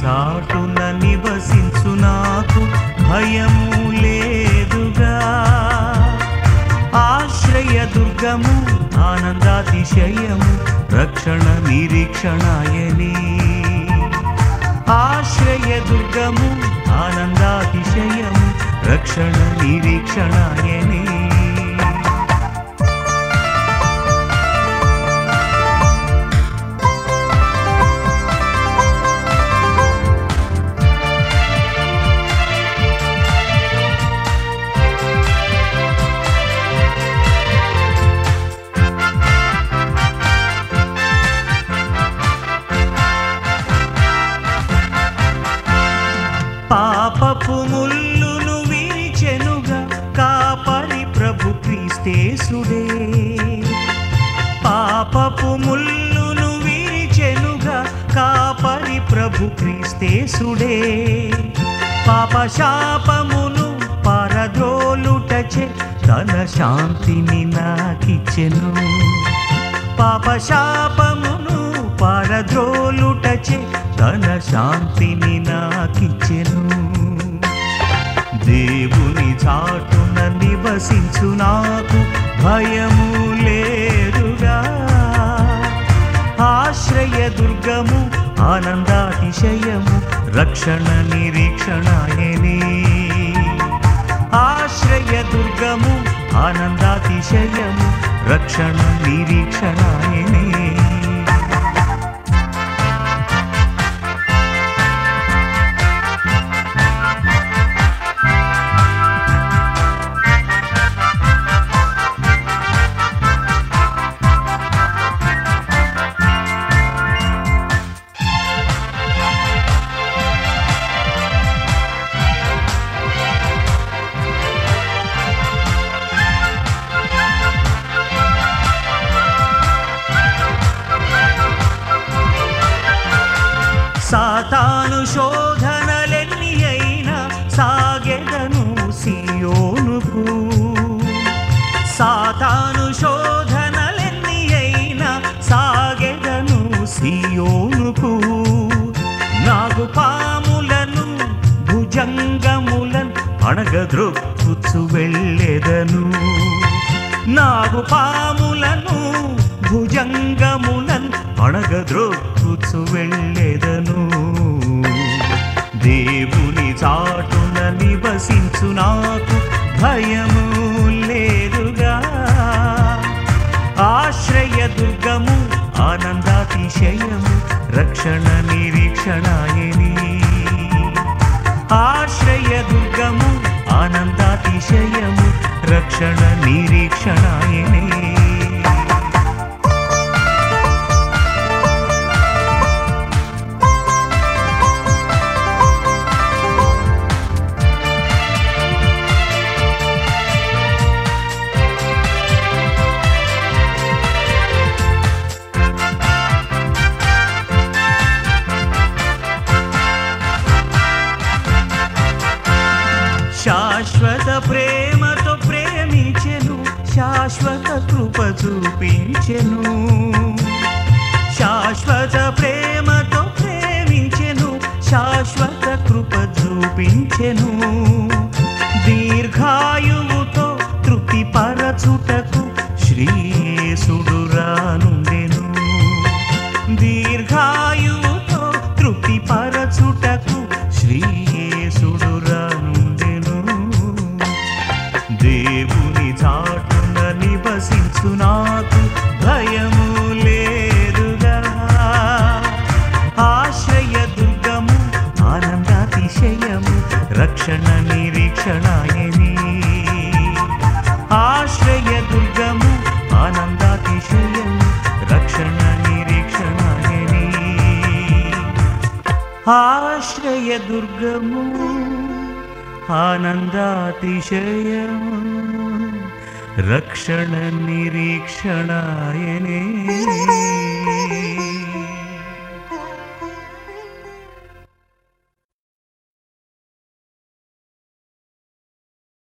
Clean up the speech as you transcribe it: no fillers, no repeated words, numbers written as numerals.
చాటున నివసించు నాకు భయము లేదుగా. ఆశ్రయ దుర్గము ఆనందాతిశయము రక్షణ నిరీక్షణాయని. ఆశ్రయ దుర్గము ఆనందాతిశయము రక్షణ నిరీక్షణాయని. పాపపు ముల్లును విరిచెనుగా కాపరి ప్రభు క్రీస్తేసుడే. పాపపు ముల్లును విరిచెనుగా కాపరి ప్రభు క్రీస్తేసుడే. పాప శాపమును పారద్రోలుటచే తన శాంతిని నాకిచ్చెను. పాప శాపమును పారద్రోలుటచే తన శాంతిని నాకిచ్చెను. దేవుని చాటున నివసించు నాకు భయము లేదుగా. ఆశ్రయ దుర్గము ఆనందాతిశయము రక్షణ నిరీక్షణాయని. ఆశ్రయ దుర్గము ఆనందాతిశయము రక్షణ నిరీక్షణాయని. సాతాను శోధనలెన్ని అయినా సాగెదను సియోనుకు. సాతాను శోధనలెన్ని అయినా సాగెదను సియోనుకు. నాగు పాములను భుజంగములను అణగద్రొక్కుచు వెళ్ళెదను. నాగు పాములను భుజంగములను అణగద్రొక్కుచు వెళ్ళెదను. దేవుని చాటున నివసించు నాకు భయము లేదుగా. ఆశ్రయ దుర్గము ఆనందాతిశయము రక్షణ నిరీక్షణాయని. ఆశ్రయ దుర్గము ఆనందాతిశయము రక్షణ నిరీక్షణాయని. శాశ్వత ప్రేమతో ప్రేమించెను, శాశ్వత కృప చూపించెను. శాశ్వత ప్రేమతో ప్రేమించెను, శాశ్వత కృప చూపించెను. దీర్ఘాయువుతో తృప్తిపరచుటకు శ్రీయేసుడు రానుండెను. దీర్ఘాయువుతో తృప్తిపరచుటకు శ్రీయేసుడు రానుండెను. దేవుని చాటున నివసించు నాకు భయము లేదుగా. ఆశ్రయ దుర్గము ఆనందాతిశయము రక్షణ నిరీక్షణాయని. ఆశ్రయ దుర్గము ఆనందాతిశయము రక్షణ నిరీక్షణాయని. ఆశ్రయ దుర్గము ఆనందాతిశయము రక్షణ నిరీక్షణాయనే.